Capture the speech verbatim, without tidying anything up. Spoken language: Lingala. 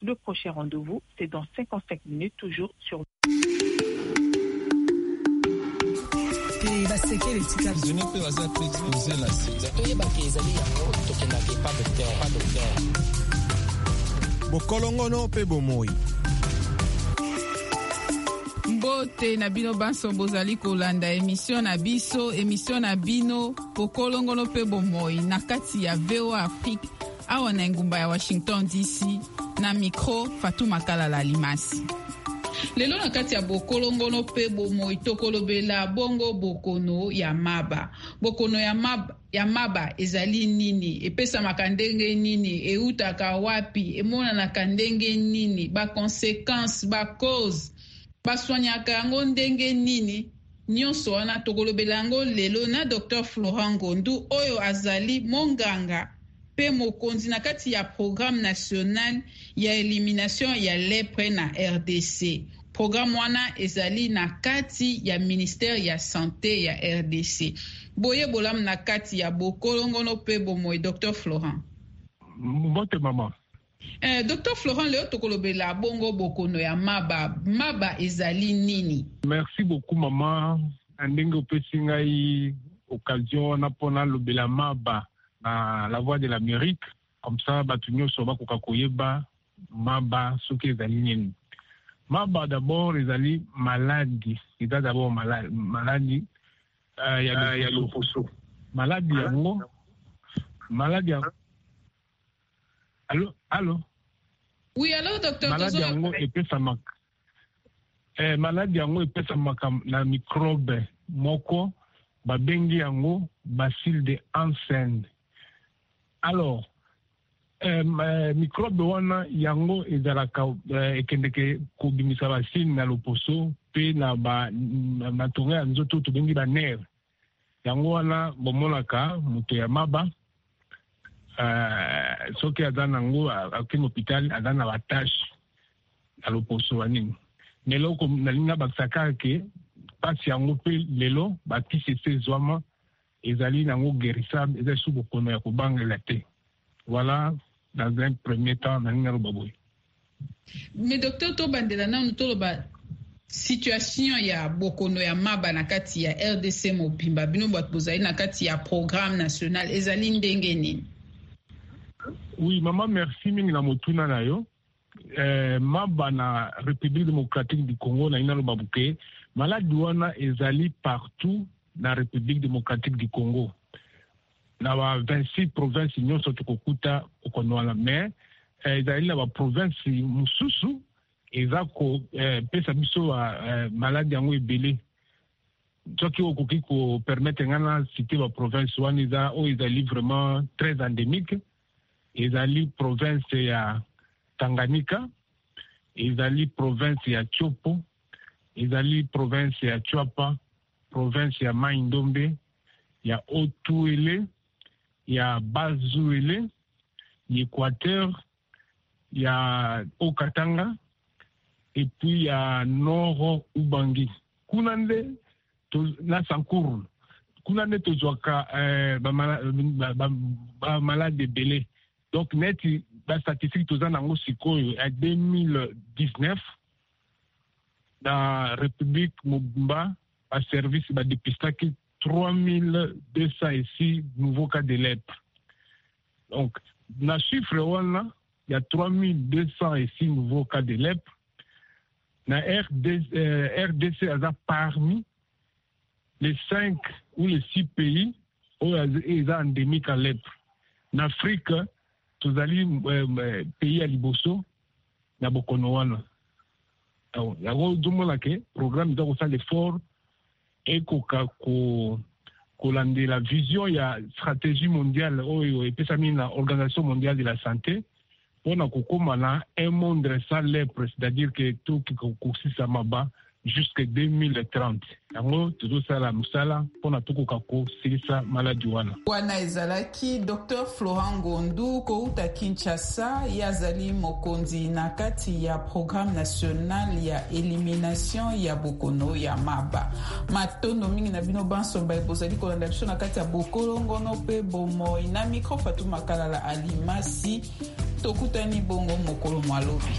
Le prochain rendez-vous, c'est dans cinquante-cinq minutes, toujours sur... Bokolongono pe bomoi. Mbote na bino banso bozali kolanda émission na biso, émission na bino Bokolongono pe bomoi na kati ya V O A Afrique awa na ngumba ya Washington D C na micro Fatuma Kalala Limasi. Lelo na kati ya Bokolongono pe bomoi tokolobela bongo bokono ya maba. Bokono ya maba, ya maba ezali nini? Epesa makandenge nini? Eutaka wapi? Emona na kandenge nini? Ba conséquences, ba cause, ba soignaka yango ndenge nini? Nyonso wana tokolobela yango lelo na Docteur Florent Ngondu oyo azali monganga pe mokonzi na kati ya programme national ya elimination ya lepre na R D C. Programme wana ezali na kati ya ministère ya santé ya R D C. Boye bolam na kati ya Bokolongono pe bomoi Docteur Florent. Mbote mama. Eh, Docteur Florent leo tokolobela bongo bokono ya maba. Maba ezali nini? Merci beaucoup mama. Andenge opesi ngai occasion na pona lobela maba na la voix de l'Amérique. Comme ça batu nyonso bakoka koyeba maba soki ezali nini. Maba d'abord ezali maladie. Eza d'abord maladi maladie euh, ya ya loposo. Maladie yango maladie yango. Allô allô. Oui, allô docteur. Maladie yango epesa mak. Eh maladie yango epesa maka na microbe moko babengi yango bacille de Hansen. Alors Euh, euh, microbe wana yango ezalaka euh, ekendeke kobimisa basine na loposo pe na ba na tonga ya nzoto tobengi ba nerf yango wana bomonaka moto ya maba euh, soki aza nango akende hôpital aza na batache na loposo wanini meloko nalinga bakisaka ke pasi yango pe lelo bakisi ese ezwama ezali nango guérissable eza su bokono ya kobangela te. Voilà dans un premier temps na ngaro baboy. Mais docteur to bandela na nutolo ba situation ya bokono ya maba na kati ya R D C mobimba bino bat bozali na kati ya programme national ezali ndenge nini? Oui maman, merci mingi na motuna na yo. Euh, maba na République démocratique du Congo na inalo babuke maladi wana ezali partout na République démocratique du Congo. Na ba vingt-six provinces nyonso tukokuta okonwala mais ezali na ba province mususu eza ko pesa biso maladi yango ebele soki okoki ko permettre ngana citer ba province wana eza o ezali vraiment très endémique. Ezali province ya Tanganyika, ezali province ya Chopo, ezali province ya Chwapa, province ya Mai-Ndombe, ya Otuele, ya Bazuele, ya Équateur, ya Okatanga, et puis ya Nord Ubangi. Kunande na Sankuru. Kunande tozwaka euh, ba malade belé. Donc net la statistique tozana ngo sikoyo en deux mille dix-neuf dans République Mobimba a service ba dépistage trois mille deux cent six nouveaux cas de lèpre. Donc na chiffre wana il y a trois mille deux cent six nouveaux cas de lèpre. Na R D C, euh, R D C a parmi les cinq ou les six pays où ils sont endémiques à lèpre. En Afrique, tous les euh, pays à Liboso, il y a beaucoup de gens. Il y a beaucoup de programme de l'effort et que la vision, il y a stratégie mondiale et puis ça met l'Organisation mondiale de la santé pour un monde sans lèpre, c'est-à-dire que tout qui consiste à Maba jusqu'à deux mille trente. Yango tout ça la musala pona tuko kako silisa maladi wana. Wana ezalaki Docteur Florent Ngondu ko uta Kinshasa yazali mokonzi na kati ya programme national ya elimination ya bokono ya maba. Matondo mingi na bino banso ba bozali ko landa biso na kati ya Bokolongono pe bomo ina micro Fatuma Kalala Alimasi tokutani bongo mokolo mwalobi.